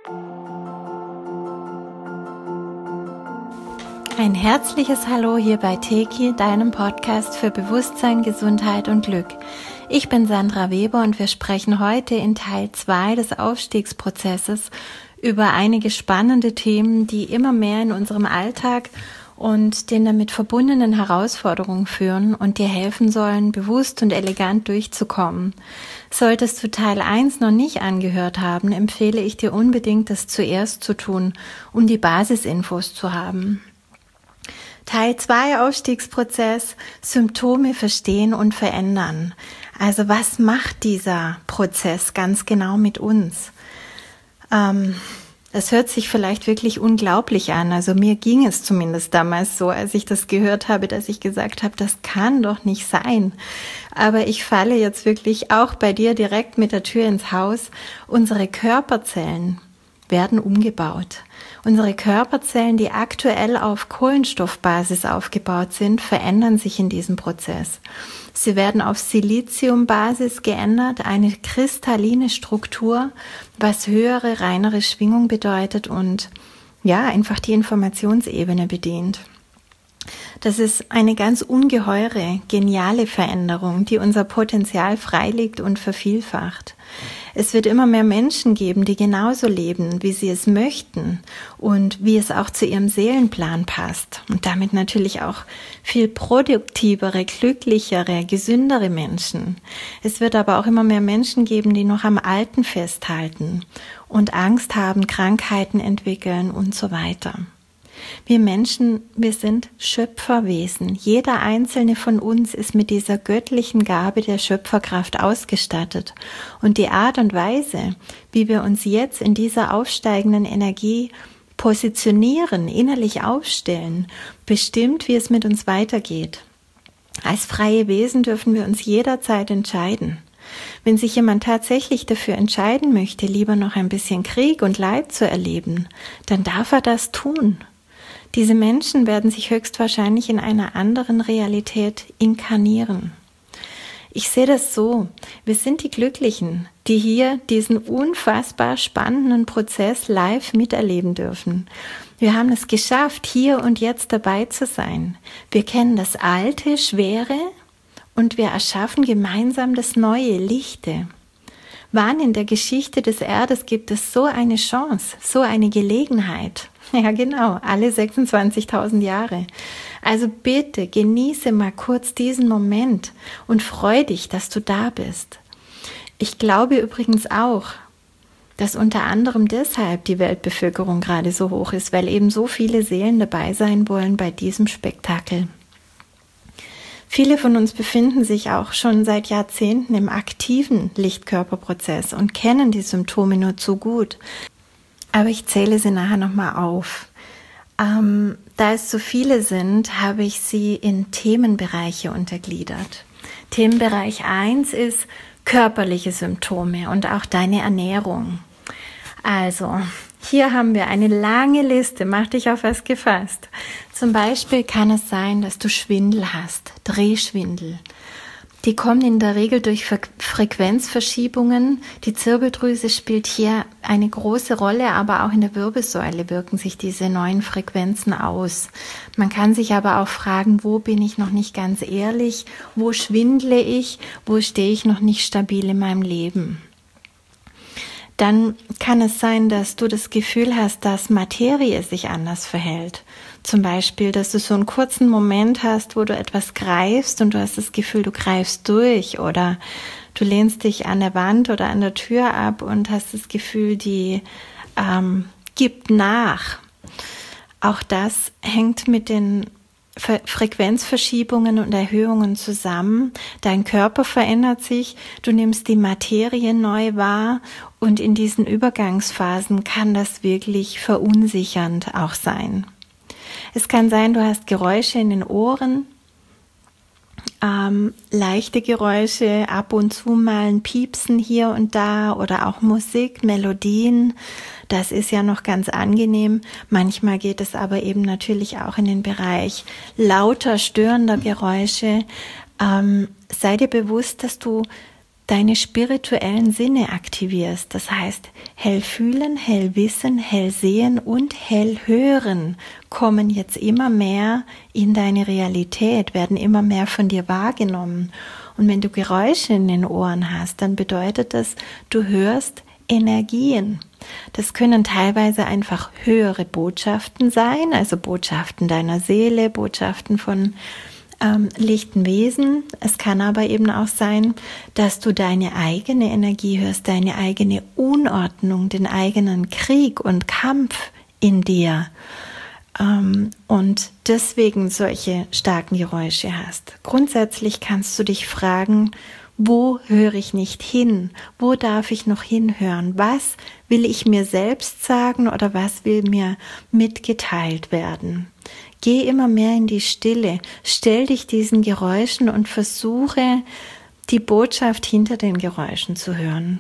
Ein herzliches Hallo hier bei Teki, deinem Podcast für Bewusstsein, Gesundheit und Glück. Ich bin Sandra Weber und wir sprechen heute in Teil 2 des Aufstiegsprozesses über einige spannende Themen, die immer mehr in unserem Alltag und den damit verbundenen Herausforderungen führen und dir helfen sollen, bewusst und elegant durchzukommen. Solltest du Teil 1 noch nicht angehört haben, empfehle ich dir unbedingt, das zuerst zu tun, um die Basisinfos zu haben. Teil 2 Aufstiegsprozess, Symptome verstehen und verändern. Also was macht dieser Prozess ganz genau mit uns? Es hört sich vielleicht wirklich unglaublich an. Also mir ging es zumindest damals so, als ich das gehört habe, dass ich gesagt habe, das kann doch nicht sein. Aber ich falle jetzt wirklich auch bei dir direkt mit der Tür ins Haus. Unsere Körperzellen werden umgebaut. Unsere Körperzellen, die aktuell auf Kohlenstoffbasis aufgebaut sind, verändern sich in diesem Prozess. Sie werden auf Siliziumbasis geändert, eine kristalline Struktur, was höhere, reinere Schwingung bedeutet und ja, einfach die Informationsebene bedient. Das ist eine ganz ungeheure, geniale Veränderung, die unser Potenzial freilegt und vervielfacht. Es wird immer mehr Menschen geben, die genauso leben, wie sie es möchten und wie es auch zu ihrem Seelenplan passt. Und damit natürlich auch viel produktivere, glücklichere, gesündere Menschen. Es wird aber auch immer mehr Menschen geben, die noch am Alten festhalten und Angst haben, Krankheiten entwickeln und so weiter. Wir Menschen, wir sind Schöpferwesen. Jeder einzelne von uns ist mit dieser göttlichen Gabe der Schöpferkraft ausgestattet. Und die Art und Weise, wie wir uns jetzt in dieser aufsteigenden Energie positionieren, innerlich aufstellen, bestimmt, wie es mit uns weitergeht. Als freie Wesen dürfen wir uns jederzeit entscheiden. Wenn sich jemand tatsächlich dafür entscheiden möchte, lieber noch ein bisschen Krieg und Leid zu erleben, dann darf er das tun. Diese Menschen werden sich höchstwahrscheinlich in einer anderen Realität inkarnieren. Ich sehe das so, wir sind die Glücklichen, die hier diesen unfassbar spannenden Prozess live miterleben dürfen. Wir haben es geschafft, hier und jetzt dabei zu sein. Wir kennen das Alte, Schwere und wir erschaffen gemeinsam das Neue, Lichte. Wann in der Geschichte des Erdes gibt es so eine Chance, so eine Gelegenheit? Ja genau, alle 26.000 Jahre. Also bitte genieße mal kurz diesen Moment und freu dich, dass du da bist. Ich glaube übrigens auch, dass unter anderem deshalb die Weltbevölkerung gerade so hoch ist, weil eben so viele Seelen dabei sein wollen bei diesem Spektakel. Viele von uns befinden sich auch schon seit Jahrzehnten im aktiven Lichtkörperprozess und kennen die Symptome nur zu gut. Aber ich zähle sie nachher nochmal auf. Da es so viele sind, habe ich sie in Themenbereiche untergliedert. Themenbereich 1 ist körperliche Symptome und auch deine Ernährung. Also, hier haben wir eine lange Liste, mach dich auf was gefasst. Zum Beispiel kann es sein, dass du Schwindel hast, Drehschwindel. Die kommen in der Regel durch Frequenzverschiebungen. Die Zirbeldrüse spielt hier eine große Rolle, aber auch in der Wirbelsäule wirken sich diese neuen Frequenzen aus. Man kann sich aber auch fragen, wo bin ich noch nicht ganz ehrlich, wo schwindle ich, wo stehe ich noch nicht stabil in meinem Leben. Dann kann es sein, dass du das Gefühl hast, dass Materie sich anders verhält. Zum Beispiel, dass du so einen kurzen Moment hast, wo du etwas greifst und du hast das Gefühl, du greifst durch oder du lehnst dich an der Wand oder an der Tür ab und hast das Gefühl, die gibt nach. Auch das hängt mit den Frequenzverschiebungen und Erhöhungen zusammen. Dein Körper verändert sich, du nimmst die Materie neu wahr und in diesen Übergangsphasen kann das wirklich verunsichernd auch sein. Es kann sein, du hast Geräusche in den Ohren, leichte Geräusche, ab und zu mal ein Piepsen hier und da oder auch Musik, Melodien. Das ist ja noch ganz angenehm. Manchmal geht es aber eben natürlich auch in den Bereich lauter, störender Geräusche. Sei dir bewusst, dass du deine spirituellen Sinne aktivierst. Das heißt, hell fühlen, hell wissen, hell sehen und hell hören kommen jetzt immer mehr in deine Realität, werden immer mehr von dir wahrgenommen. Und wenn du Geräusche in den Ohren hast, dann bedeutet das, du hörst Energien. Das können teilweise einfach höhere Botschaften sein, also Botschaften deiner Seele, Botschaften von lichten Wesen. Es kann aber eben auch sein, dass du deine eigene Energie hörst, deine eigene Unordnung, den eigenen Krieg und Kampf in dir und deswegen solche starken Geräusche hast. Grundsätzlich kannst du dich fragen, wo höre ich nicht hin? Wo darf ich noch hinhören? Was will ich mir selbst sagen oder was will mir mitgeteilt werden? Geh immer mehr in die Stille, stell dich diesen Geräuschen und versuche, die Botschaft hinter den Geräuschen zu hören.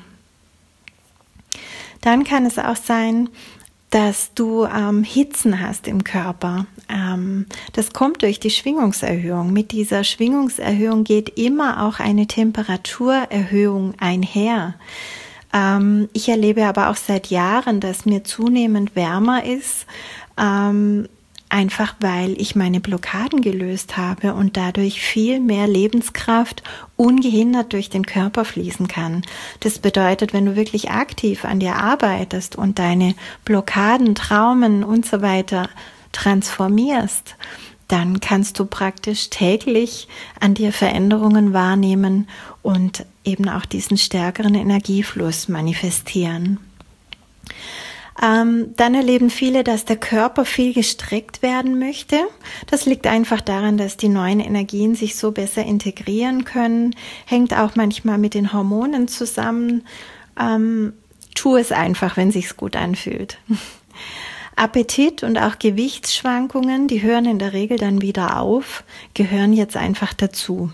Dann kann es auch sein, dass du Hitzen hast im Körper. Das kommt durch die Schwingungserhöhung. Mit dieser Schwingungserhöhung geht immer auch eine Temperaturerhöhung einher. Ich erlebe aber auch seit Jahren, dass mir zunehmend wärmer ist, einfach weil ich meine Blockaden gelöst habe und dadurch viel mehr Lebenskraft ungehindert durch den Körper fließen kann. Das bedeutet, wenn du wirklich aktiv an dir arbeitest und deine Blockaden, Traumen und so weiter transformierst, dann kannst du praktisch täglich an dir Veränderungen wahrnehmen und eben auch diesen stärkeren Energiefluss manifestieren. Dann erleben viele, dass der Körper viel gestreckt werden möchte. Das liegt einfach daran, dass die neuen Energien sich so besser integrieren können. Hängt auch manchmal mit den Hormonen zusammen. Tu es einfach, wenn sich's gut anfühlt. Appetit und auch Gewichtsschwankungen, die hören in der Regel dann wieder auf, gehören jetzt einfach dazu.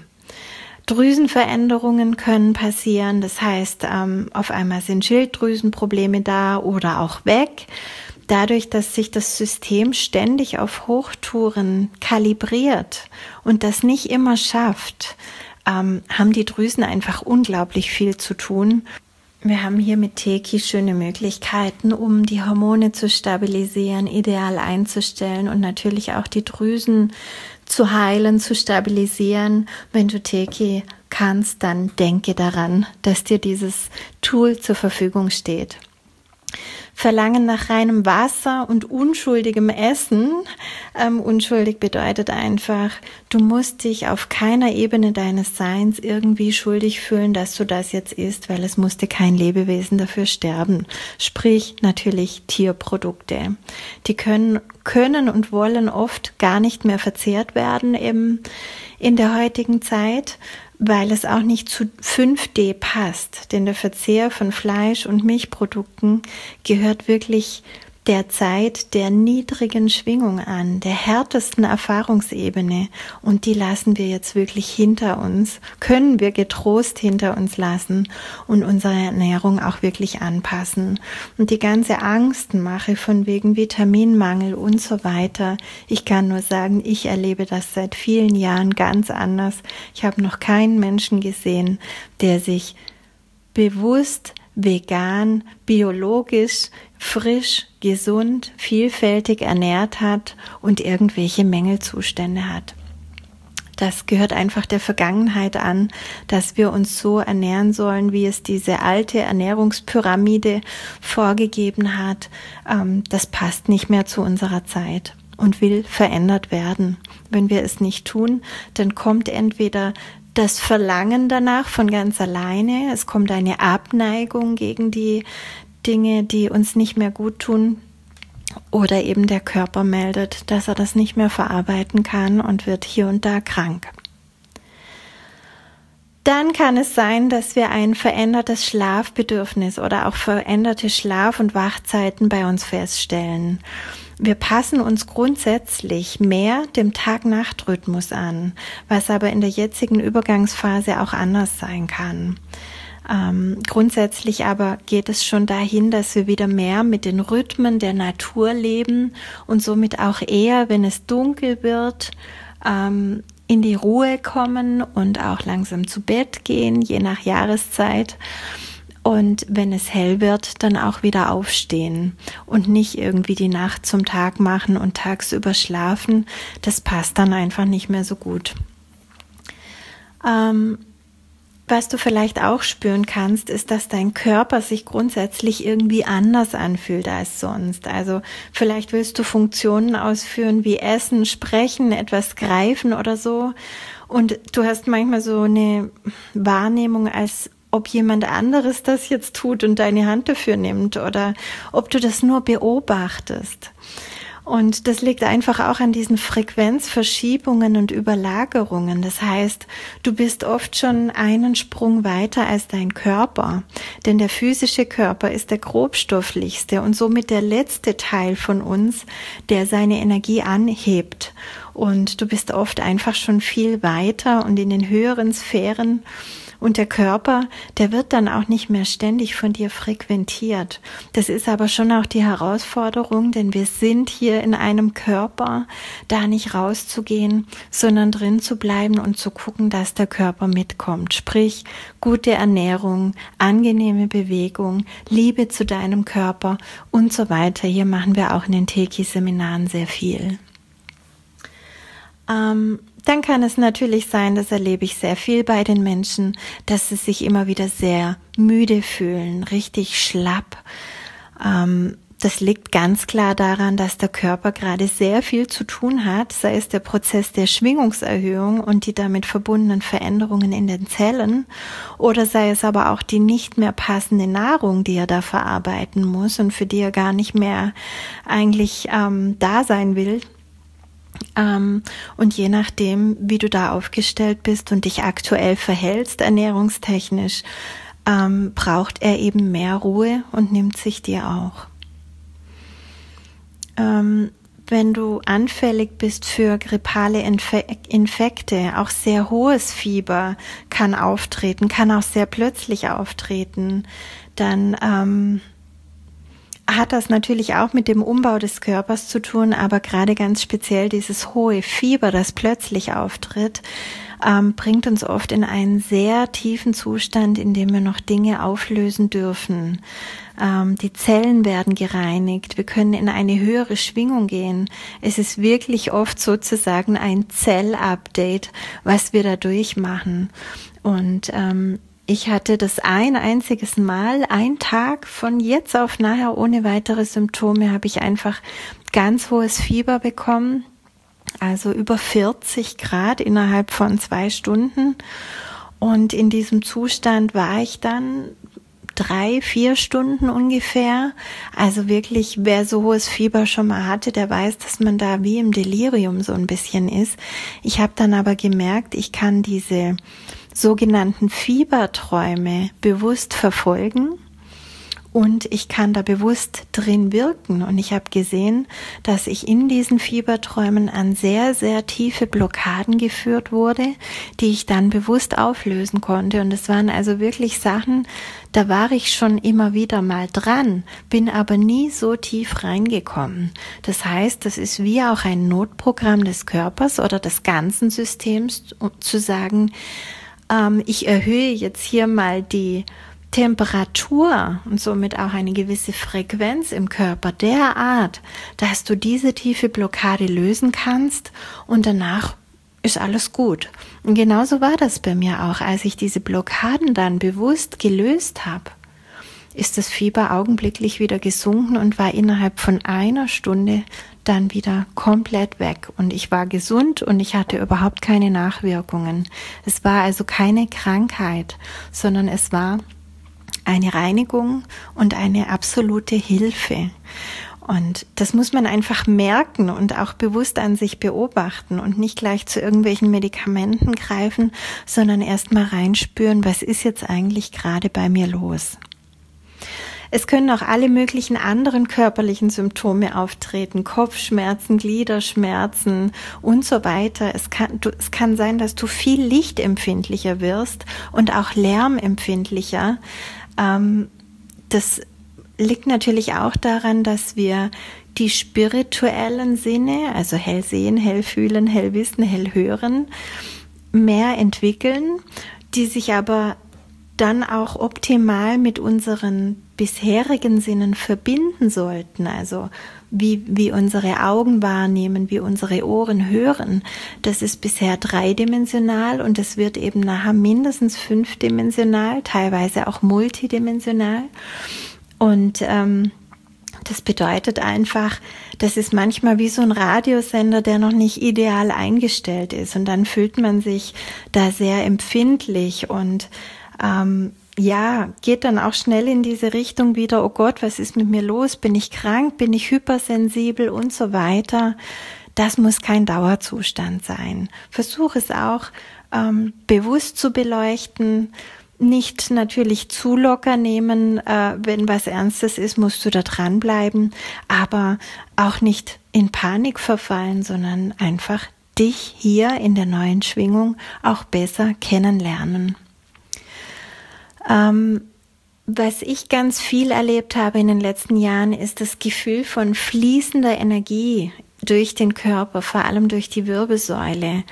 Drüsenveränderungen können passieren, das heißt, auf einmal sind Schilddrüsenprobleme da oder auch weg. Dadurch, dass sich das System ständig auf Hochtouren kalibriert und das nicht immer schafft, haben die Drüsen einfach unglaublich viel zu tun. Wir haben hier mit Teki schöne Möglichkeiten, um die Hormone zu stabilisieren, ideal einzustellen und natürlich auch die Drüsen zu heilen, zu stabilisieren. Wenn du Teki kannst, dann denke daran, dass dir dieses Tool zur Verfügung steht. Verlangen nach reinem Wasser und unschuldigem Essen. Unschuldig bedeutet einfach, du musst dich auf keiner Ebene deines Seins irgendwie schuldig fühlen, dass du das jetzt isst, weil es musste kein Lebewesen dafür sterben. Sprich natürlich Tierprodukte. Die können und wollen oft gar nicht mehr verzehrt werden eben in der heutigen Zeit, weil es auch nicht zu 5D passt, denn der Verzehr von Fleisch- und Milchprodukten gehört wirklich der Zeit der niedrigen Schwingung an, der härtesten Erfahrungsebene, und die lassen wir jetzt wirklich hinter uns, können wir getrost hinter uns lassen und unsere Ernährung auch wirklich anpassen. Und die ganze Angstmache von wegen Vitaminmangel und so weiter, ich kann nur sagen, ich erlebe das seit vielen Jahren ganz anders. Ich habe noch keinen Menschen gesehen, der sich bewusst vegan, biologisch, frisch, gesund, vielfältig ernährt hat und irgendwelche Mängelzustände hat. Das gehört einfach der Vergangenheit an, dass wir uns so ernähren sollen, wie es diese alte Ernährungspyramide vorgegeben hat. Das passt nicht mehr zu unserer Zeit und will verändert werden. Wenn wir es nicht tun, dann kommt entweder das Verlangen danach von ganz alleine, es kommt eine Abneigung gegen die Dinge, die uns nicht mehr gut tun, oder eben der Körper meldet, dass er das nicht mehr verarbeiten kann und wird hier und da krank. Dann kann es sein, dass wir ein verändertes Schlafbedürfnis oder auch veränderte Schlaf- und Wachzeiten bei uns feststellen. Wir passen uns grundsätzlich mehr dem Tag-Nacht-Rhythmus an, was aber in der jetzigen Übergangsphase auch anders sein kann. Grundsätzlich aber geht es schon dahin, dass wir wieder mehr mit den Rhythmen der Natur leben und somit auch eher, wenn es dunkel wird, in in die Ruhe kommen und auch langsam zu Bett gehen, je nach Jahreszeit. Und wenn es hell wird, dann auch wieder aufstehen und nicht irgendwie die Nacht zum Tag machen und tagsüber schlafen. Das passt dann einfach nicht mehr so gut. Was du vielleicht auch spüren kannst, ist, dass dein Körper sich grundsätzlich irgendwie anders anfühlt als sonst. Also vielleicht willst du Funktionen ausführen wie Essen, Sprechen, etwas greifen oder so. Und du hast manchmal so eine Wahrnehmung, als ob jemand anderes das jetzt tut und deine Hand dafür nimmt oder ob du das nur beobachtest. Und das liegt einfach auch an diesen Frequenzverschiebungen und Überlagerungen. Das heißt, du bist oft schon einen Sprung weiter als dein Körper. Denn der physische Körper ist der grobstofflichste und somit der letzte Teil von uns, der seine Energie anhebt. Und du bist oft einfach schon viel weiter und in den höheren Sphären. Und der Körper, der wird dann auch nicht mehr ständig von dir frequentiert. Das ist aber schon auch die Herausforderung, denn wir sind hier in einem Körper, da nicht rauszugehen, sondern drin zu bleiben und zu gucken, dass der Körper mitkommt. Sprich, gute Ernährung, angenehme Bewegung, Liebe zu deinem Körper und so weiter. Hier machen wir auch in den Teki-Seminaren sehr viel. Dann kann es natürlich sein, das erlebe ich sehr viel bei den Menschen, dass sie sich immer wieder sehr müde fühlen, richtig schlapp. Das liegt ganz klar daran, dass der Körper gerade sehr viel zu tun hat, sei es der Prozess der Schwingungserhöhung und die damit verbundenen Veränderungen in den Zellen, oder sei es aber auch die nicht mehr passende Nahrung, die er da verarbeiten muss und für die er gar nicht mehr eigentlich da sein will. Und je nachdem, wie du da aufgestellt bist und dich aktuell verhältst, ernährungstechnisch, braucht er eben mehr Ruhe und nimmt sich dir auch. Wenn du anfällig bist für grippale Infekte, auch sehr hohes Fieber kann auftreten, kann auch sehr plötzlich auftreten, dann hat das natürlich auch mit dem Umbau des Körpers zu tun, aber gerade ganz speziell dieses hohe Fieber, das plötzlich auftritt, bringt uns oft in einen sehr tiefen Zustand, in dem wir noch Dinge auflösen dürfen. Die Zellen werden gereinigt, wir können in eine höhere Schwingung gehen. Es ist wirklich oft sozusagen ein Zellupdate, was wir da durchmachen. Und ich hatte das ein einziges Mal, einen Tag von jetzt auf nachher ohne weitere Symptome, habe ich einfach ganz hohes Fieber bekommen, also über 40 Grad innerhalb von 2 Stunden. Und in diesem Zustand war ich dann 3-4 Stunden ungefähr. Also wirklich, wer so hohes Fieber schon mal hatte, der weiß, dass man da wie im Delirium so ein bisschen ist. Ich habe dann aber gemerkt, ich kann diese sogenannten Fieberträume bewusst verfolgen und ich kann da bewusst drin wirken. Und ich habe gesehen, dass ich in diesen Fieberträumen an sehr, sehr tiefe Blockaden geführt wurde, die ich dann bewusst auflösen konnte. Und es waren also wirklich Sachen, da war ich schon immer wieder mal dran, bin aber nie so tief reingekommen. Das heißt, das ist wie auch ein Notprogramm des Körpers oder des ganzen Systems, um zu sagen, ich erhöhe jetzt hier mal die Temperatur und somit auch eine gewisse Frequenz im Körper derart, dass du diese tiefe Blockade lösen kannst und danach ist alles gut. Und genauso war das bei mir auch, als ich diese Blockaden dann bewusst gelöst habe, ist das Fieber augenblicklich wieder gesunken und war innerhalb von 1 Stunde dann wieder komplett weg. Und ich war gesund und ich hatte überhaupt keine Nachwirkungen. Es war also keine Krankheit, sondern es war eine Reinigung und eine absolute Hilfe. Und das muss man einfach merken und auch bewusst an sich beobachten und nicht gleich zu irgendwelchen Medikamenten greifen, sondern erst mal reinspüren, was ist jetzt eigentlich gerade bei mir los. Es können auch alle möglichen anderen körperlichen Symptome auftreten, Kopfschmerzen, Gliederschmerzen und so weiter. Es kann sein, dass du viel lichtempfindlicher wirst und auch lärmempfindlicher. Das liegt natürlich auch daran, dass wir die spirituellen Sinne, also hell sehen, hell fühlen, hell wissen, hell hören, mehr entwickeln, die sich aber dann auch optimal mit unseren bisherigen Sinnen verbinden sollten, also wie unsere Augen wahrnehmen, wie unsere Ohren hören. Das ist bisher dreidimensional und es wird eben nachher mindestens fünfdimensional, teilweise auch multidimensional. Und das bedeutet einfach, das ist manchmal wie so ein Radiosender, der noch nicht ideal eingestellt ist. Und dann fühlt man sich da sehr empfindlich und geht dann auch schnell in diese Richtung wieder, oh Gott, was ist mit mir los? Bin ich krank? Bin ich hypersensibel? Und so weiter. Das muss kein Dauerzustand sein. Versuch es auch bewusst zu beleuchten. Nicht natürlich zu locker nehmen, wenn was Ernstes ist, musst du da dranbleiben, aber auch nicht in Panik verfallen, sondern einfach dich hier in der neuen Schwingung auch besser kennenlernen. Was ich ganz viel erlebt habe in den letzten Jahren, ist das Gefühl von fließender Energie durch den Körper, vor allem durch die Wirbelsäule.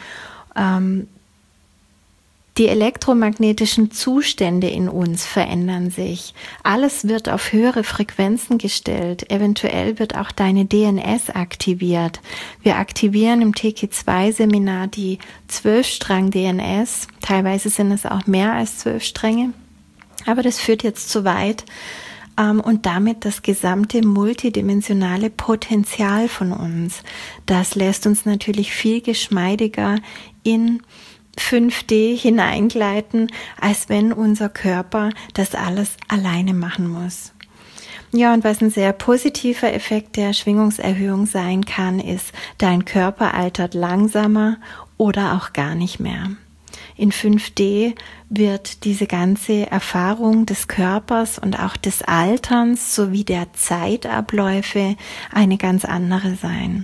Die elektromagnetischen Zustände in uns verändern sich. Alles wird auf höhere Frequenzen gestellt. Eventuell wird auch deine DNS aktiviert. Wir aktivieren im TK2-Seminar die 12-Strang-DNS. Teilweise sind es auch mehr als 12 Stränge. Aber das führt jetzt zu weit. Und damit das gesamte multidimensionale Potenzial von uns. Das lässt uns natürlich viel geschmeidiger in 5D hineingleiten, als wenn unser Körper das alles alleine machen muss. Ja, und was ein sehr positiver Effekt der Schwingungserhöhung sein kann, ist, dein Körper altert langsamer oder auch gar nicht mehr. In 5D wird diese ganze Erfahrung des Körpers und auch des Alterns sowie der Zeitabläufe eine ganz andere sein.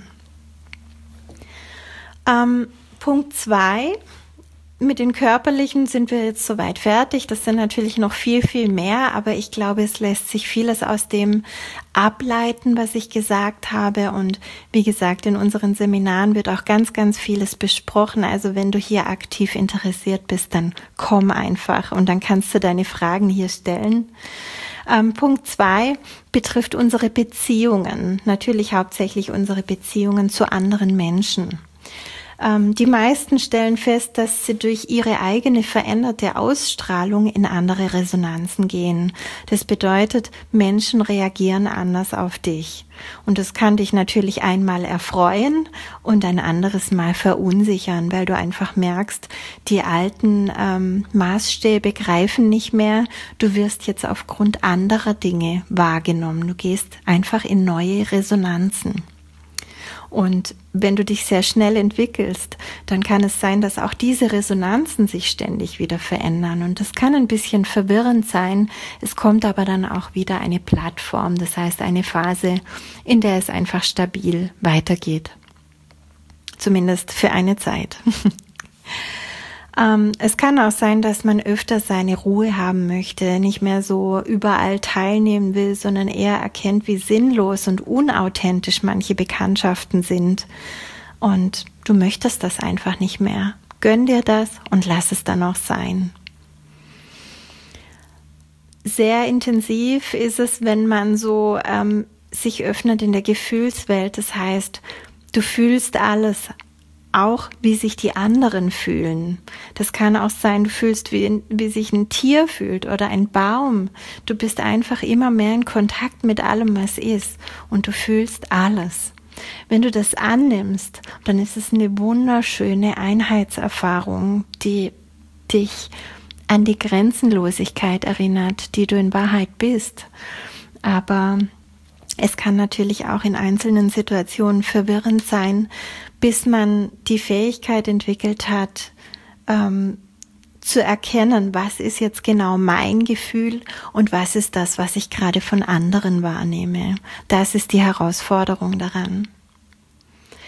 Punkt 2. Mit den körperlichen sind wir jetzt soweit fertig. Das sind natürlich noch viel, viel mehr, aber ich glaube, es lässt sich vieles aus dem ableiten, was ich gesagt habe. Und wie gesagt, in unseren Seminaren wird auch ganz, ganz vieles besprochen. Also wenn du hier aktiv interessiert bist, dann komm einfach und dann kannst du deine Fragen hier stellen. Punkt 2 betrifft unsere Beziehungen. Natürlich hauptsächlich unsere Beziehungen zu anderen Menschen. Die meisten stellen fest, dass sie durch ihre eigene veränderte Ausstrahlung in andere Resonanzen gehen. Das bedeutet, Menschen reagieren anders auf dich. Und das kann dich natürlich einmal erfreuen und ein anderes Mal verunsichern, weil du einfach merkst, die alten Maßstäbe greifen nicht mehr. Du wirst jetzt aufgrund anderer Dinge wahrgenommen. Du gehst einfach in neue Resonanzen. Und wenn du dich sehr schnell entwickelst, dann kann es sein, dass auch diese Resonanzen sich ständig wieder verändern. Und das kann ein bisschen verwirrend sein. Es kommt aber dann auch wieder eine Plattform, das heißt eine Phase, in der es einfach stabil weitergeht. Zumindest für eine Zeit. Es kann auch sein, dass man öfter seine Ruhe haben möchte, nicht mehr so überall teilnehmen will, sondern eher erkennt, wie sinnlos und unauthentisch manche Bekanntschaften sind. Und du möchtest das einfach nicht mehr. Gönn dir das und lass es dann auch sein. Sehr intensiv ist es, wenn man so sich öffnet in der Gefühlswelt. Das heißt, du fühlst alles, auch wie sich die anderen fühlen. Das kann auch sein, du fühlst, wie sich ein Tier fühlt oder ein Baum. Du bist einfach immer mehr in Kontakt mit allem, was ist. Und du fühlst alles. Wenn du das annimmst, dann ist es eine wunderschöne Einheitserfahrung, die dich an die Grenzenlosigkeit erinnert, die du in Wahrheit bist. Aber es kann natürlich auch in einzelnen Situationen verwirrend sein, bis man die Fähigkeit entwickelt hat, zu erkennen, was ist jetzt genau mein Gefühl und was ist das, was ich gerade von anderen wahrnehme. Das ist die Herausforderung daran.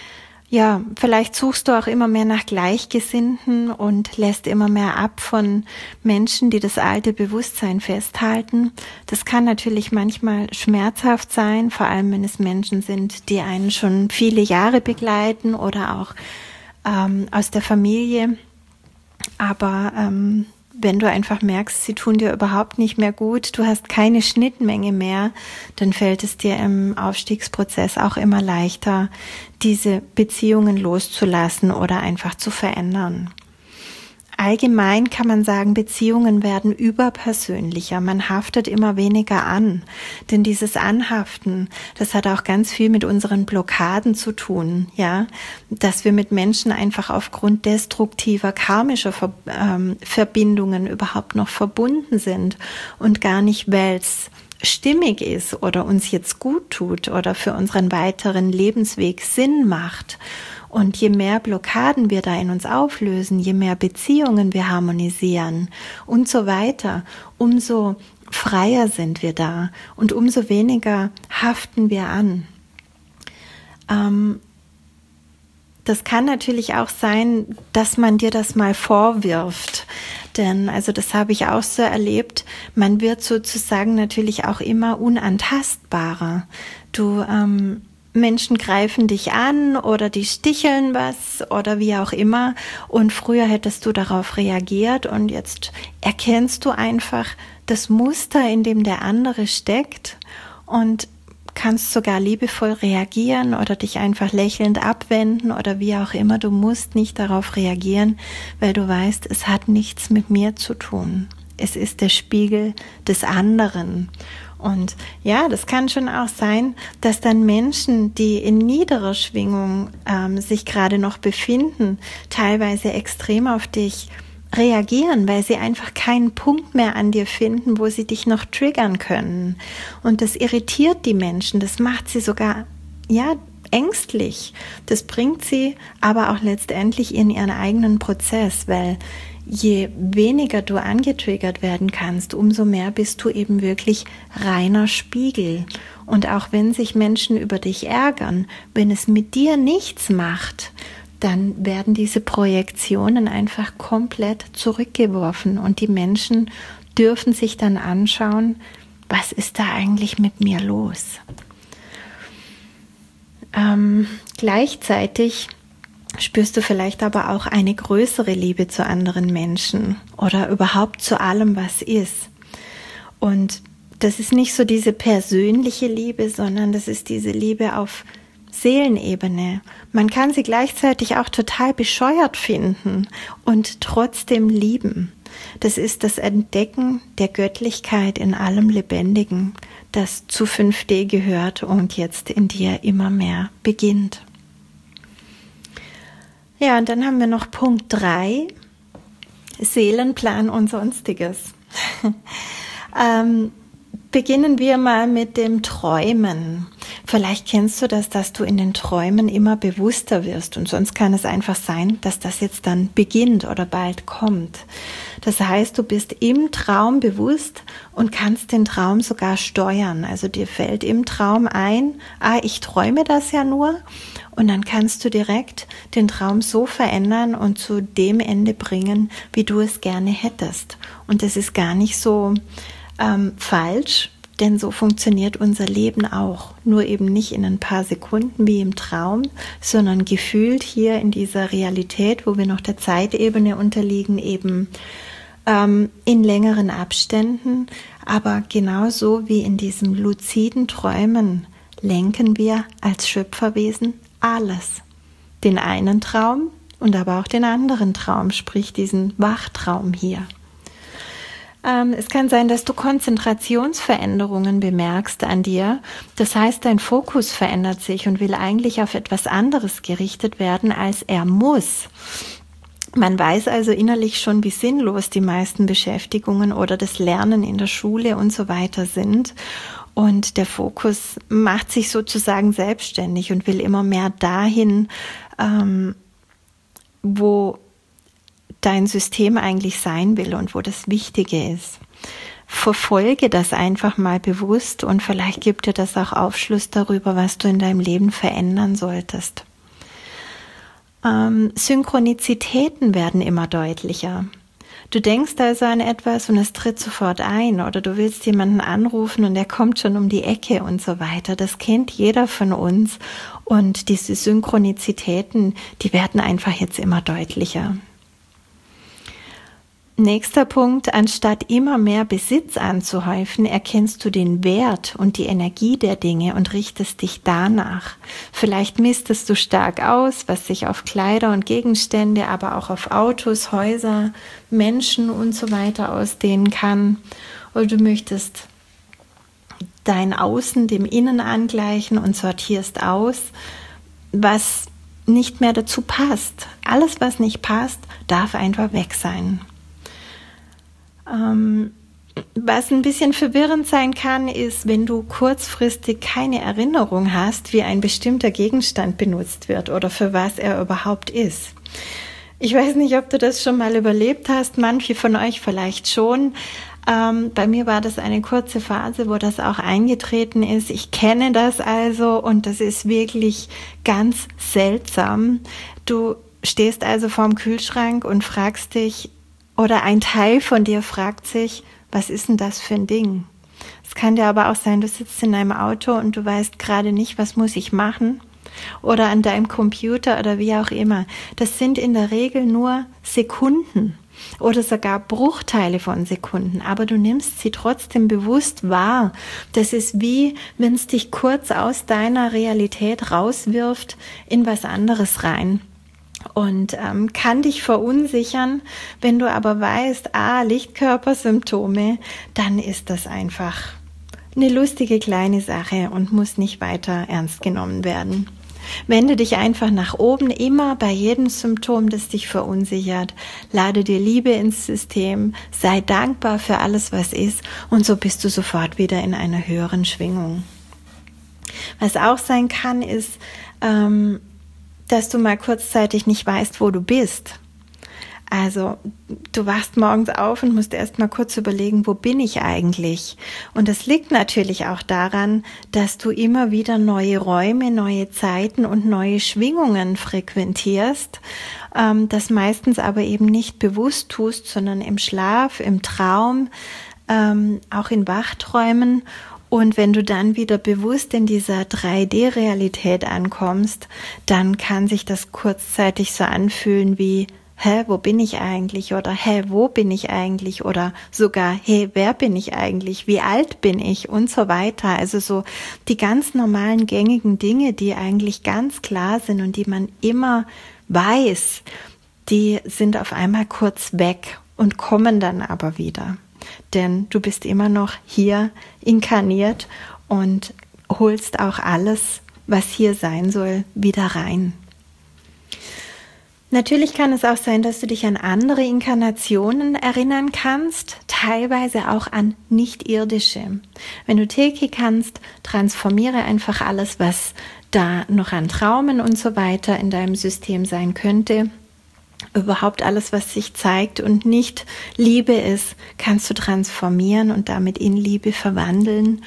Ja, vielleicht suchst du auch immer mehr nach Gleichgesinnten und lässt immer mehr ab von Menschen, die das alte Bewusstsein festhalten. Das kann natürlich manchmal schmerzhaft sein, vor allem wenn es Menschen sind, die einen schon viele Jahre begleiten oder auch aus der Familie. Aber wenn du einfach merkst, sie tun dir überhaupt nicht mehr gut, du hast keine Schnittmenge mehr, dann fällt es dir im Aufstiegsprozess auch immer leichter, diese Beziehungen loszulassen oder einfach zu verändern. Allgemein kann man sagen, Beziehungen werden überpersönlicher, man haftet immer weniger an, denn dieses Anhaften, das hat auch ganz viel mit unseren Blockaden zu tun, ja, dass wir mit Menschen einfach aufgrund destruktiver, karmischer Verbindungen überhaupt noch verbunden sind und gar nicht, weil es stimmig ist oder uns jetzt gut tut oder für unseren weiteren Lebensweg Sinn macht. Und je mehr Blockaden wir da in uns auflösen, je mehr Beziehungen wir harmonisieren und so weiter, umso freier sind wir da und umso weniger haften wir an. Das kann natürlich auch sein, dass man dir das mal vorwirft. Denn, also das habe ich auch so erlebt, man wird sozusagen natürlich auch immer unantastbarer. Menschen greifen dich an oder die sticheln was oder wie auch immer und früher hättest du darauf reagiert und jetzt erkennst du einfach das Muster, in dem der andere steckt und kannst sogar liebevoll reagieren oder dich einfach lächelnd abwenden oder wie auch immer. Du musst nicht darauf reagieren, weil du weißt, es hat nichts mit mir zu tun. Es ist der Spiegel des anderen. Und ja, das kann schon auch sein, dass dann Menschen, die in niederer Schwingung sich gerade noch befinden, teilweise extrem auf dich reagieren, weil sie einfach keinen Punkt mehr an dir finden, wo sie dich noch triggern können. Und das irritiert die Menschen, das macht sie sogar, ja, ängstlich. Das bringt sie aber auch letztendlich in ihren eigenen Prozess, weil je weniger du angetriggert werden kannst, umso mehr bist du eben wirklich reiner Spiegel. Und auch wenn sich Menschen über dich ärgern, wenn es mit dir nichts macht, dann werden diese Projektionen einfach komplett zurückgeworfen und die Menschen dürfen sich dann anschauen, was ist da eigentlich mit mir los? Gleichzeitig spürst du vielleicht aber auch eine größere Liebe zu anderen Menschen oder überhaupt zu allem, was ist. Und das ist nicht so diese persönliche Liebe, sondern das ist diese Liebe auf Seelenebene. Man kann sie gleichzeitig auch total bescheuert finden und trotzdem lieben. Das ist das Entdecken der Göttlichkeit in allem Lebendigen, das zu 5D gehört und jetzt in dir immer mehr beginnt. Ja, und dann haben wir noch Punkt 3, Seelenplan und Sonstiges. Beginnen wir mal mit dem Träumen. Vielleicht kennst du das, dass du in den Träumen immer bewusster wirst und sonst kann es einfach sein, dass das jetzt dann beginnt oder bald kommt. Das heißt, du bist im Traum bewusst und kannst den Traum sogar steuern. Also dir fällt im Traum ein, ich träume das ja nur und dann kannst du direkt den Traum so verändern und zu dem Ende bringen, wie du es gerne hättest. Und das ist gar nicht so falsch, denn so funktioniert unser Leben auch. Nur eben nicht in ein paar Sekunden wie im Traum, sondern gefühlt hier in dieser Realität, wo wir noch der Zeitebene unterliegen, eben in längeren Abständen. Aber genauso wie in diesem luziden Träumen lenken wir als Schöpferwesen alles. Den einen Traum und aber auch den anderen Traum, sprich diesen Wachtraum hier. Es kann sein, dass du Konzentrationsveränderungen bemerkst an dir. Das heißt, dein Fokus verändert sich und will eigentlich auf etwas anderes gerichtet werden, als er muss. Man weiß also innerlich schon, wie sinnlos die meisten Beschäftigungen oder das Lernen in der Schule und so weiter sind. Und der Fokus macht sich sozusagen selbstständig und will immer mehr dahin, wo dein System eigentlich sein will und wo das Wichtige ist. Verfolge das einfach mal bewusst und vielleicht gibt dir das auch Aufschluss darüber, was du in deinem Leben verändern solltest. Synchronizitäten werden immer deutlicher. Du denkst also an etwas und es tritt sofort ein, oder du willst jemanden anrufen und der kommt schon um die Ecke und so weiter. Das kennt jeder von uns, und diese Synchronizitäten, die werden einfach jetzt immer deutlicher. Nächster Punkt: Anstatt immer mehr Besitz anzuhäufen, erkennst du den Wert und die Energie der Dinge und richtest dich danach. Vielleicht mistest du stark aus, was sich auf Kleider und Gegenstände, aber auch auf Autos, Häuser, Menschen und so weiter ausdehnen kann. Oder du möchtest dein Außen dem Innen angleichen und sortierst aus, was nicht mehr dazu passt. Alles, was nicht passt, darf einfach weg sein. Was ein bisschen verwirrend sein kann, ist, wenn du kurzfristig keine Erinnerung hast, wie ein bestimmter Gegenstand benutzt wird oder für was er überhaupt ist. Ich weiß nicht, ob du das schon mal überlebt hast, manche von euch vielleicht schon. Bei mir war das eine kurze Phase, wo das auch eingetreten ist. Ich kenne das also, und das ist wirklich ganz seltsam. Du stehst also vorm Kühlschrank und fragst dich, oder ein Teil von dir fragt sich, was ist denn das für ein Ding? Es kann dir aber auch sein, du sitzt in deinem Auto und du weißt gerade nicht, was muss ich machen? Oder an deinem Computer oder wie auch immer. Das sind in der Regel nur Sekunden oder sogar Bruchteile von Sekunden, aber du nimmst sie trotzdem bewusst wahr. Das ist wie, wenn es dich kurz aus deiner Realität rauswirft in was anderes rein. Und kann dich verunsichern. Wenn du aber weißt, Lichtkörpersymptome, dann ist das einfach eine lustige kleine Sache und muss nicht weiter ernst genommen werden. Wende dich einfach nach oben, immer bei jedem Symptom, das dich verunsichert. Lade dir Liebe ins System, sei dankbar für alles, was ist, und so bist du sofort wieder in einer höheren Schwingung. Was auch sein kann, ist, dass du mal kurzzeitig nicht weißt, wo du bist. Also du wachst morgens auf und musst erst mal kurz überlegen, wo bin ich eigentlich? Und das liegt natürlich auch daran, dass du immer wieder neue Räume, neue Zeiten und neue Schwingungen frequentierst, das meistens aber eben nicht bewusst tust, sondern im Schlaf, im Traum, auch in Wachträumen. Und wenn du dann wieder bewusst in dieser 3D-Realität ankommst, dann kann sich das kurzzeitig so anfühlen wie, wo bin ich eigentlich? Oder wo bin ich eigentlich? Oder sogar, wer bin ich eigentlich? Wie alt bin ich? Und so weiter. Also so die ganz normalen gängigen Dinge, die eigentlich ganz klar sind und die man immer weiß, die sind auf einmal kurz weg und kommen dann aber wieder. Denn du bist immer noch hier inkarniert und holst auch alles, was hier sein soll, wieder rein. Natürlich kann es auch sein, dass du dich an andere Inkarnationen erinnern kannst, teilweise auch an nicht-irdische. Wenn du Reiki kannst, transformiere einfach alles, was da noch an Traumen und so weiter in deinem System sein könnte. Überhaupt alles, was sich zeigt und nicht Liebe ist, kannst du transformieren und damit in Liebe verwandeln.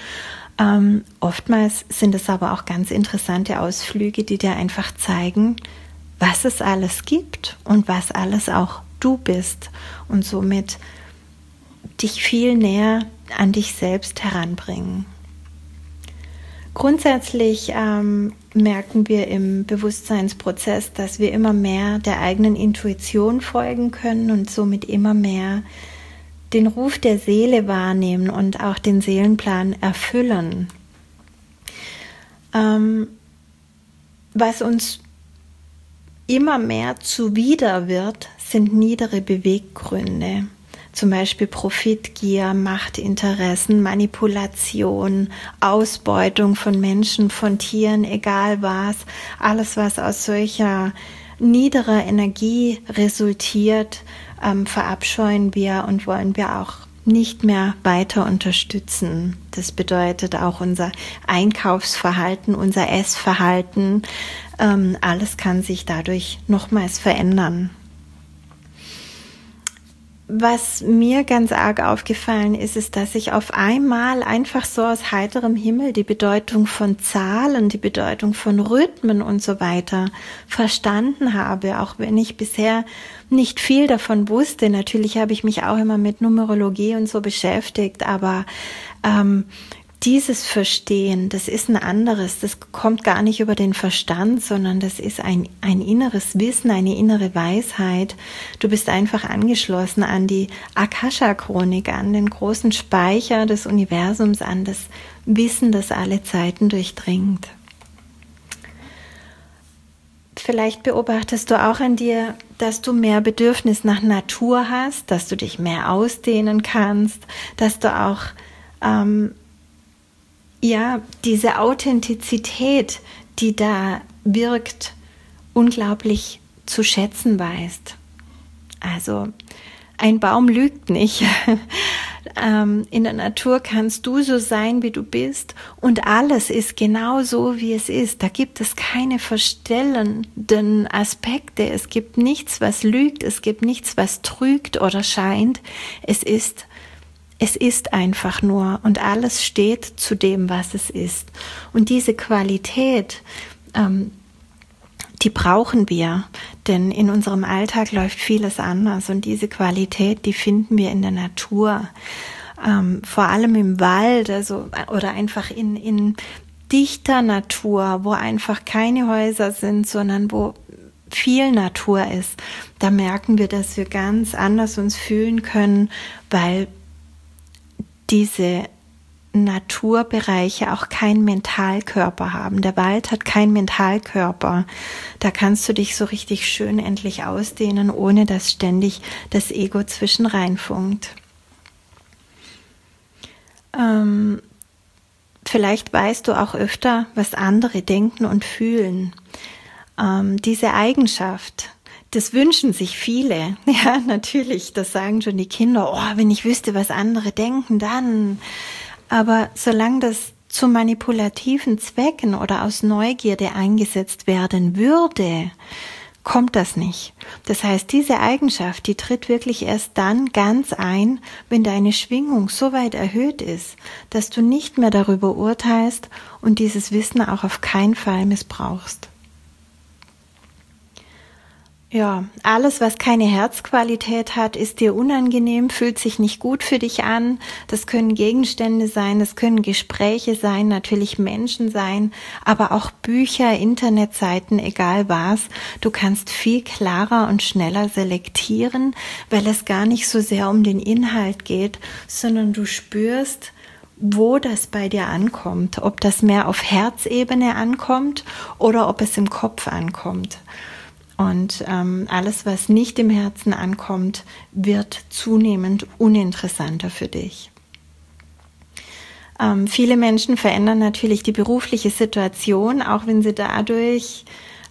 Oftmals sind es aber auch ganz interessante Ausflüge, die dir einfach zeigen, was es alles gibt und was alles auch du bist, und somit dich viel näher an dich selbst heranbringen. Grundsätzlich merken wir im Bewusstseinsprozess, dass wir immer mehr der eigenen Intuition folgen können und somit immer mehr den Ruf der Seele wahrnehmen und auch den Seelenplan erfüllen. Was uns immer mehr zuwider wird, sind niedere Beweggründe. Zum Beispiel Profitgier, Machtinteressen, Manipulation, Ausbeutung von Menschen, von Tieren, egal was. Alles, was aus solcher niederer Energie resultiert, verabscheuen wir und wollen wir auch nicht mehr weiter unterstützen. Das bedeutet auch unser Einkaufsverhalten, unser Essverhalten. Alles kann sich dadurch nochmals verändern. was mir ganz arg aufgefallen ist, ist, dass ich auf einmal einfach so aus heiterem Himmel die Bedeutung von Zahlen, die Bedeutung von Rhythmen und so weiter verstanden habe, auch wenn ich bisher nicht viel davon wusste. Natürlich habe ich mich auch immer mit Numerologie und so beschäftigt, aber dieses Verstehen, das ist ein anderes, das kommt gar nicht über den Verstand, sondern das ist ein inneres Wissen, eine innere Weisheit. Du bist einfach angeschlossen an die Akasha-Chronik, an den großen Speicher des Universums, an das Wissen, das alle Zeiten durchdringt. Vielleicht beobachtest du auch an dir, dass du mehr Bedürfnis nach Natur hast, dass du dich mehr ausdehnen kannst, dass du auch diese Authentizität, die da wirkt, unglaublich zu schätzen weißt. Also ein Baum lügt nicht. In der Natur kannst du so sein, wie du bist, und alles ist genau so, wie es ist. Da gibt es keine verstellenden Aspekte. Es gibt nichts, was lügt. Es gibt nichts, was trügt oder scheint. Es ist einfach nur, und alles steht zu dem, was es ist. Und diese Qualität, die brauchen wir, denn in unserem Alltag läuft vieles anders, und diese Qualität, die finden wir in der Natur, vor allem im Wald, oder einfach in dichter Natur, wo einfach keine Häuser sind, sondern wo viel Natur ist. Da merken wir, dass wir ganz anders uns fühlen können, weil diese Naturbereiche auch keinen Mentalkörper haben. Der Wald hat keinen Mentalkörper. Da kannst du dich so richtig schön endlich ausdehnen, ohne dass ständig das Ego zwischen reinfunkt. Vielleicht weißt du auch öfter, was andere denken und fühlen. Diese Eigenschaft, das wünschen sich viele. Ja, natürlich, das sagen schon die Kinder. Oh, wenn ich wüsste, was andere denken, dann. Aber solange das zu manipulativen Zwecken oder aus Neugierde eingesetzt werden würde, kommt das nicht. Das heißt, diese Eigenschaft, die tritt wirklich erst dann ganz ein, wenn deine Schwingung so weit erhöht ist, dass du nicht mehr darüber urteilst und dieses Wissen auch auf keinen Fall missbrauchst. Ja, alles, was keine Herzqualität hat, ist dir unangenehm, fühlt sich nicht gut für dich an. Das können Gegenstände sein, das können Gespräche sein, natürlich Menschen sein, aber auch Bücher, Internetseiten, egal was. Du kannst viel klarer und schneller selektieren, weil es gar nicht so sehr um den Inhalt geht, sondern du spürst, wo das bei dir ankommt, ob das mehr auf Herzebene ankommt oder ob es im Kopf ankommt. Und alles, was nicht im Herzen ankommt, wird zunehmend uninteressanter für dich. Viele Menschen verändern natürlich die berufliche Situation, auch wenn sie dadurch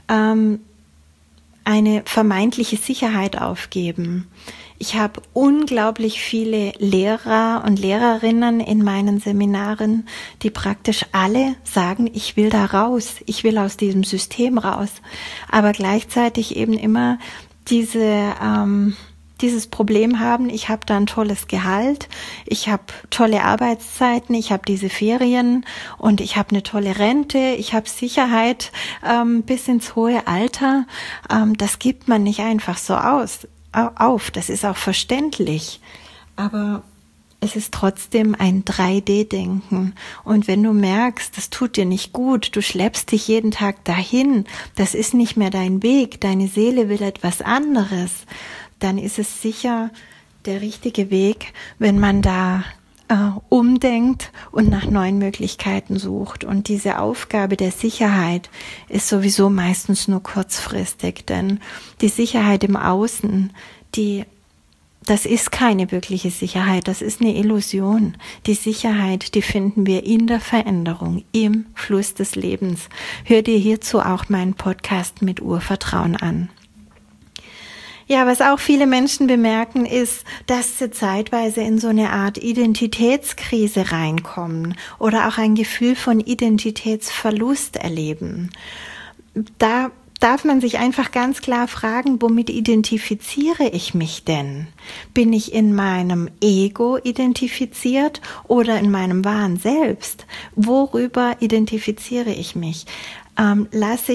eine vermeintliche Sicherheit aufgeben. Ich habe unglaublich viele Lehrer und Lehrerinnen in meinen Seminaren, die praktisch alle sagen, ich will da raus, ich will aus diesem System raus, aber gleichzeitig eben immer dieses Problem haben, ich habe da ein tolles Gehalt, ich habe tolle Arbeitszeiten, ich habe diese Ferien und ich habe eine tolle Rente, ich habe Sicherheit bis ins hohe Alter. Das gibt man nicht einfach so auf. Das ist auch verständlich, aber es ist trotzdem ein 3D-Denken. Und wenn du merkst, das tut dir nicht gut, du schleppst dich jeden Tag dahin, das ist nicht mehr dein Weg, deine Seele will etwas anderes, dann ist es sicher der richtige Weg, wenn man da umdenkt und nach neuen Möglichkeiten sucht. Und diese Aufgabe der Sicherheit ist sowieso meistens nur kurzfristig, denn die Sicherheit im Außen, das ist keine wirkliche Sicherheit, das ist eine Illusion. Die Sicherheit, die finden wir in der Veränderung, im Fluss des Lebens. Hör dir hierzu auch meinen Podcast mit Urvertrauen an. Ja, was auch viele Menschen bemerken, ist, dass sie zeitweise in so eine Art Identitätskrise reinkommen oder auch ein Gefühl von Identitätsverlust erleben. Da darf man sich einfach ganz klar fragen, womit identifiziere ich mich denn? Bin ich in meinem Ego identifiziert oder in meinem wahren Selbst? Worüber identifiziere ich mich? Lasse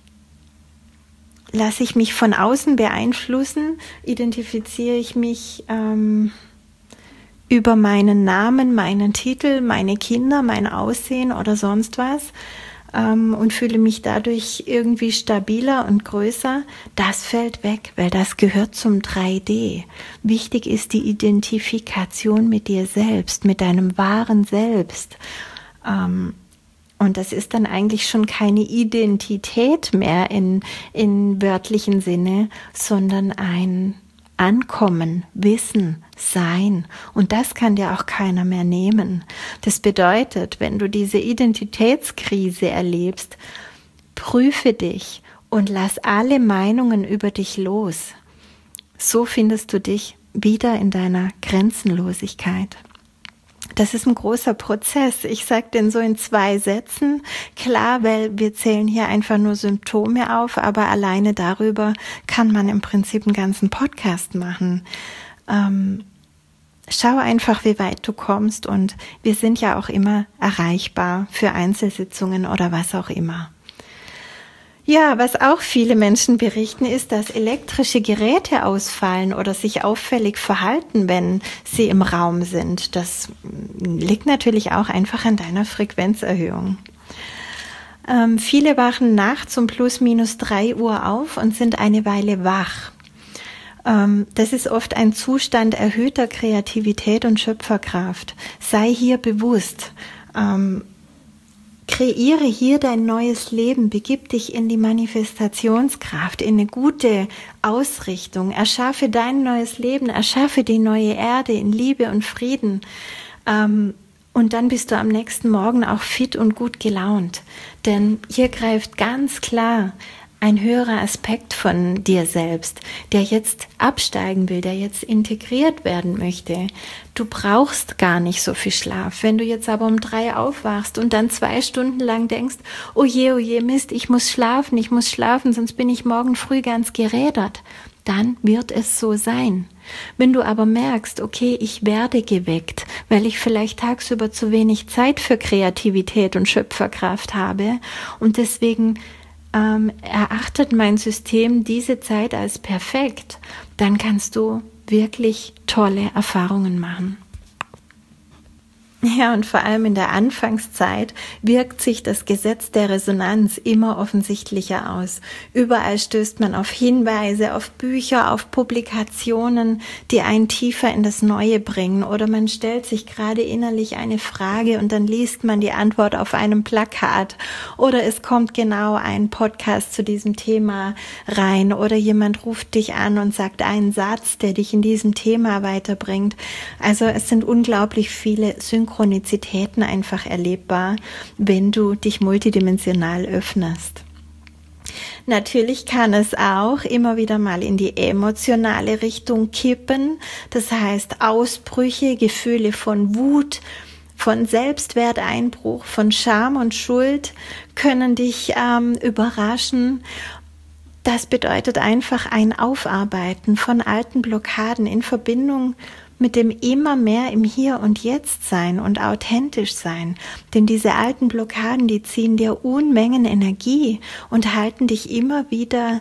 ich mich von außen beeinflussen? Identifiziere ich mich über meinen Namen, meinen Titel, meine Kinder, mein Aussehen oder sonst was? Und fühle mich dadurch irgendwie stabiler und größer, das fällt weg, weil das gehört zum 3D. Wichtig ist die Identifikation mit dir selbst, mit deinem wahren Selbst. Und das ist dann eigentlich schon keine Identität mehr in wörtlichen Sinne, sondern ein Ankommen, Wissen, Sein. Und das kann dir auch keiner mehr nehmen. Das bedeutet, wenn du diese Identitätskrise erlebst, prüfe dich und lass alle Meinungen über dich los. So findest du dich wieder in deiner Grenzenlosigkeit. Das ist ein großer Prozess. Ich sage den so in 2 Sätzen. Klar, weil wir zählen hier einfach nur Symptome auf, aber alleine darüber kann man im Prinzip einen ganzen Podcast machen. Schau einfach, wie weit du kommst, und wir sind ja auch immer erreichbar für Einzelsitzungen oder was auch immer. Ja, was auch viele Menschen berichten, ist, dass elektrische Geräte ausfallen oder sich auffällig verhalten, wenn sie im Raum sind. Das liegt natürlich auch einfach an deiner Frequenzerhöhung. Viele wachen nachts um +/- 3 Uhr auf und sind eine Weile wach. Das ist oft ein Zustand erhöhter Kreativität und Schöpferkraft. Sei hier bewusst. Kreiere hier dein neues Leben, begib dich in die Manifestationskraft, in eine gute Ausrichtung, erschaffe dein neues Leben, erschaffe die neue Erde in Liebe und Frieden. Und dann bist du am nächsten Morgen auch fit und gut gelaunt. Denn hier greift ganz klar ein höherer Aspekt von dir selbst, der jetzt absteigen will, der jetzt integriert werden möchte. Du brauchst gar nicht so viel Schlaf. Wenn du jetzt aber um 3 aufwachst und dann 2 Stunden lang denkst, oh je, Mist, ich muss schlafen, sonst bin ich morgen früh ganz gerädert, dann wird es so sein. Wenn du aber merkst, okay, ich werde geweckt, weil ich vielleicht tagsüber zu wenig Zeit für Kreativität und Schöpferkraft habe und deswegen erachtet mein System diese Zeit als perfekt, dann kannst du wirklich tolle Erfahrungen machen. Ja, und vor allem in der Anfangszeit wirkt sich das Gesetz der Resonanz immer offensichtlicher aus. Überall stößt man auf Hinweise, auf Bücher, auf Publikationen, die einen tiefer in das Neue bringen. Oder man stellt sich gerade innerlich eine Frage und dann liest man die Antwort auf einem Plakat. Oder es kommt genau ein Podcast zu diesem Thema rein. Oder jemand ruft dich an und sagt einen Satz, der dich in diesem Thema weiterbringt. Also es sind unglaublich viele Synchronizitäten einfach erlebbar, wenn du dich multidimensional öffnest. Natürlich kann es auch immer wieder mal in die emotionale Richtung kippen. Das heißt, Ausbrüche, Gefühle von Wut, von Selbstwerteinbruch, von Scham und Schuld können dich überraschen. Das bedeutet einfach ein Aufarbeiten von alten Blockaden in Verbindung mit dem immer mehr im Hier und Jetzt sein und authentisch sein. Denn diese alten Blockaden, die ziehen dir Unmengen Energie und halten dich immer wieder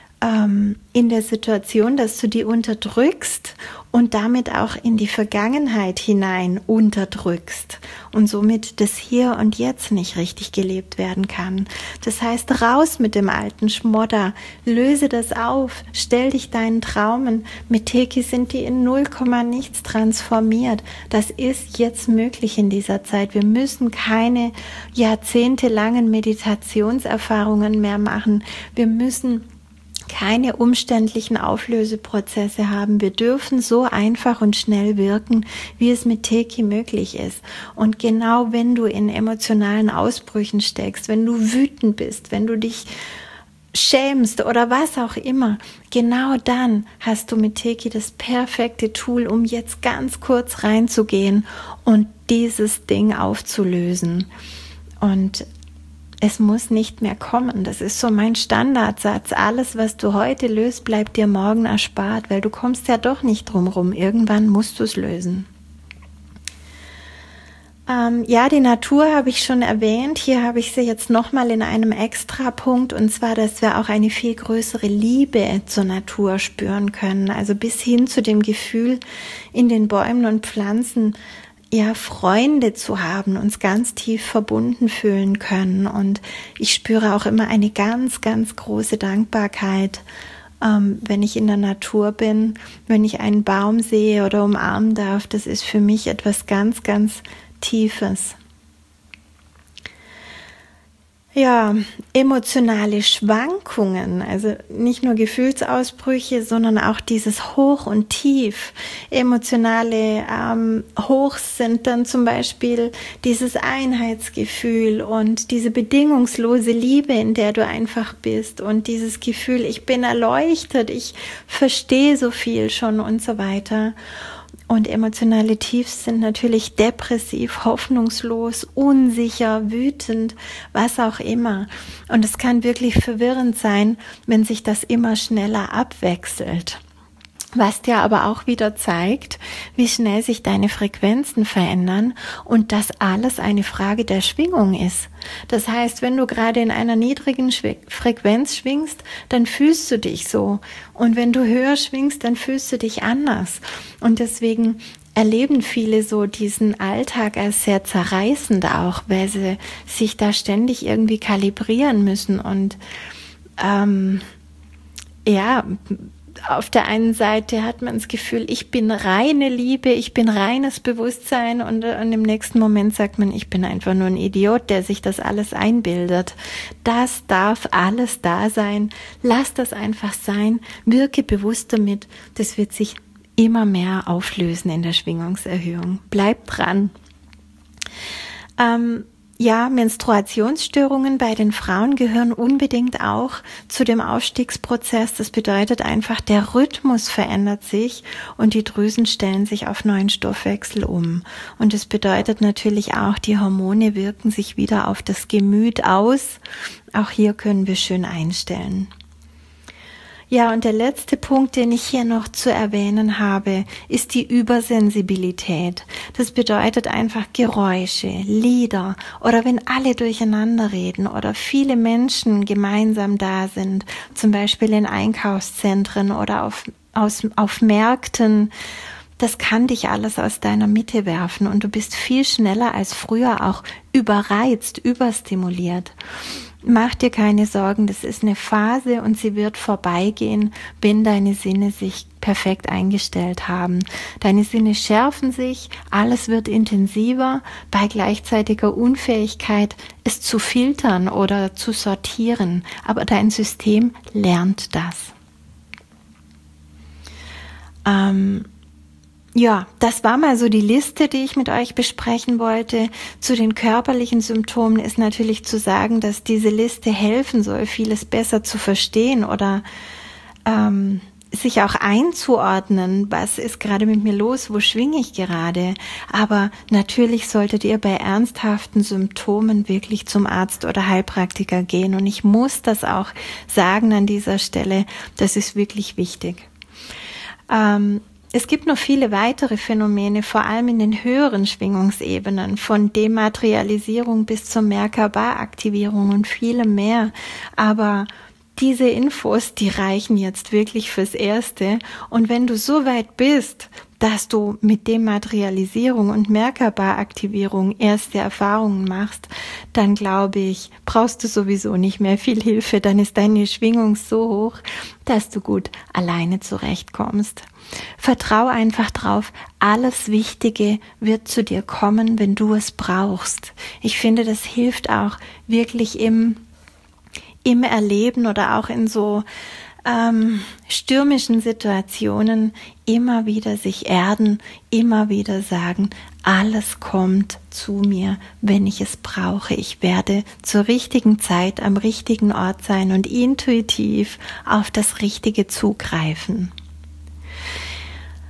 in der Situation, dass du die unterdrückst und damit auch in die Vergangenheit hinein unterdrückst und somit das Hier und Jetzt nicht richtig gelebt werden kann. Das heißt, raus mit dem alten Schmodder, löse das auf, stell dich deinen Traumen. Mit Teki sind die in 0, nichts transformiert. Das ist jetzt möglich in dieser Zeit. Wir müssen keine jahrzehntelangen Meditationserfahrungen mehr machen. Wir müssen keine umständlichen Auflöseprozesse haben. Wir dürfen so einfach und schnell wirken, wie es mit Teki möglich ist. Und genau wenn du in emotionalen Ausbrüchen steckst, wenn du wütend bist, wenn du dich schämst oder was auch immer, genau dann hast du mit Teki das perfekte Tool, um jetzt ganz kurz reinzugehen und dieses Ding aufzulösen. Und es muss nicht mehr kommen. Das ist so mein Standardsatz. Alles, was du heute löst, bleibt dir morgen erspart, weil du kommst ja doch nicht drum rum. Irgendwann musst du es lösen. Ja, die Natur habe ich schon erwähnt. Hier habe ich sie jetzt nochmal in einem Extrapunkt, und zwar, dass wir auch eine viel größere Liebe zur Natur spüren können. Also bis hin zu dem Gefühl, in den Bäumen und Pflanzen ja Freunde zu haben, uns ganz tief verbunden fühlen können. Und ich spüre auch immer eine ganz, ganz große Dankbarkeit, wenn ich in der Natur bin, wenn ich einen Baum sehe oder umarmen darf. Das ist für mich etwas ganz, ganz Tiefes. Ja, emotionale Schwankungen, also nicht nur Gefühlsausbrüche, sondern auch dieses Hoch und Tief. Emotionale Hochs sind dann zum Beispiel dieses Einheitsgefühl und diese bedingungslose Liebe, in der du einfach bist, und dieses Gefühl, ich bin erleuchtet, ich verstehe so viel schon und so weiter. Und emotionale Tiefs sind natürlich depressiv, hoffnungslos, unsicher, wütend, was auch immer. Und es kann wirklich verwirrend sein, wenn sich das immer schneller abwechselt. Was dir aber auch wieder zeigt, wie schnell sich deine Frequenzen verändern und dass alles eine Frage der Schwingung ist. Das heißt, wenn du gerade in einer niedrigen Frequenz schwingst, dann fühlst du dich so. Und wenn du höher schwingst, dann fühlst du dich anders. Und deswegen erleben viele so diesen Alltag als sehr zerreißend auch, weil sie sich da ständig irgendwie kalibrieren müssen. Und auf der einen Seite hat man das Gefühl, ich bin reine Liebe, ich bin reines Bewusstsein, und im nächsten Moment sagt man, ich bin einfach nur ein Idiot, der sich das alles einbildet. Das darf alles da sein. Lass das einfach sein. Wirke bewusst damit. Das wird sich immer mehr auflösen in der Schwingungserhöhung. Bleib dran. Menstruationsstörungen bei den Frauen gehören unbedingt auch zu dem Aufstiegsprozess. Das bedeutet einfach, der Rhythmus verändert sich und die Drüsen stellen sich auf neuen Stoffwechsel um. Und das bedeutet natürlich auch, die Hormone wirken sich wieder auf das Gemüt aus. Auch hier können wir schön einstellen. Ja, und der letzte Punkt, den ich hier noch zu erwähnen habe, ist die Übersensibilität. Das bedeutet einfach Geräusche, Lieder oder wenn alle durcheinander reden oder viele Menschen gemeinsam da sind, zum Beispiel in Einkaufszentren oder auf Märkten. Das kann dich alles aus deiner Mitte werfen und du bist viel schneller als früher auch überreizt, überstimuliert. Mach dir keine Sorgen, das ist eine Phase und sie wird vorbeigehen, wenn deine Sinne sich perfekt eingestellt haben. Deine Sinne schärfen sich, alles wird intensiver, bei gleichzeitiger Unfähigkeit, es zu filtern oder zu sortieren. Aber dein System lernt das. Ja, das war mal so die Liste, die ich mit euch besprechen wollte. Zu den körperlichen Symptomen ist natürlich zu sagen, dass diese Liste helfen soll, vieles besser zu verstehen oder sich auch einzuordnen, was ist gerade mit mir los, wo schwinge ich gerade. Aber natürlich solltet ihr bei ernsthaften Symptomen wirklich zum Arzt oder Heilpraktiker gehen. Und ich muss das auch sagen an dieser Stelle, das ist wirklich wichtig. Es gibt noch viele weitere Phänomene, vor allem in den höheren Schwingungsebenen, von Dematerialisierung bis zur Merkaba-Aktivierung und vielem mehr. Aber diese Infos, die reichen jetzt wirklich fürs Erste. Und wenn du so weit bist, dass du mit Dematerialisierung und Merkaba-Aktivierung erste Erfahrungen machst, dann glaube ich, brauchst du sowieso nicht mehr viel Hilfe. Dann ist deine Schwingung so hoch, dass du gut alleine zurechtkommst. Vertrau einfach drauf, alles Wichtige wird zu dir kommen, wenn du es brauchst. Ich finde, das hilft auch wirklich im Erleben oder auch in so stürmischen Situationen immer wieder sich erden, immer wieder sagen, alles kommt zu mir, wenn ich es brauche. Ich werde zur richtigen Zeit am richtigen Ort sein und intuitiv auf das Richtige zugreifen.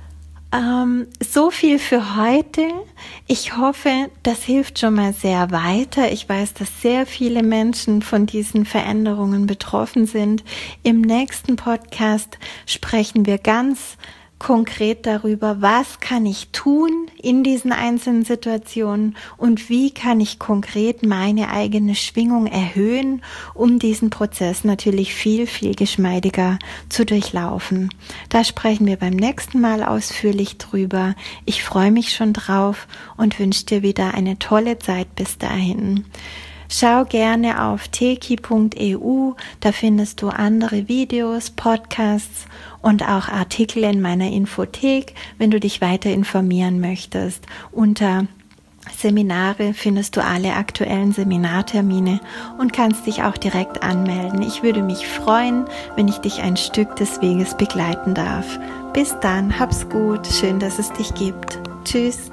So viel für heute. Ich hoffe, das hilft schon mal sehr weiter. Ich weiß, dass sehr viele Menschen von diesen Veränderungen betroffen sind. Im nächsten Podcast sprechen wir ganz konkret darüber, was kann ich tun in diesen einzelnen Situationen und wie kann ich konkret meine eigene Schwingung erhöhen, um diesen Prozess natürlich viel, viel geschmeidiger zu durchlaufen. Da sprechen wir beim nächsten Mal ausführlich drüber. Ich freue mich schon drauf und wünsche dir wieder eine tolle Zeit bis dahin. Schau gerne auf teki.eu, da findest du andere Videos, Podcasts und auch Artikel in meiner Infothek, wenn du dich weiter informieren möchtest. Unter Seminare findest du alle aktuellen Seminartermine und kannst dich auch direkt anmelden. Ich würde mich freuen, wenn ich dich ein Stück des Weges begleiten darf. Bis dann, hab's gut, schön, dass es dich gibt. Tschüss.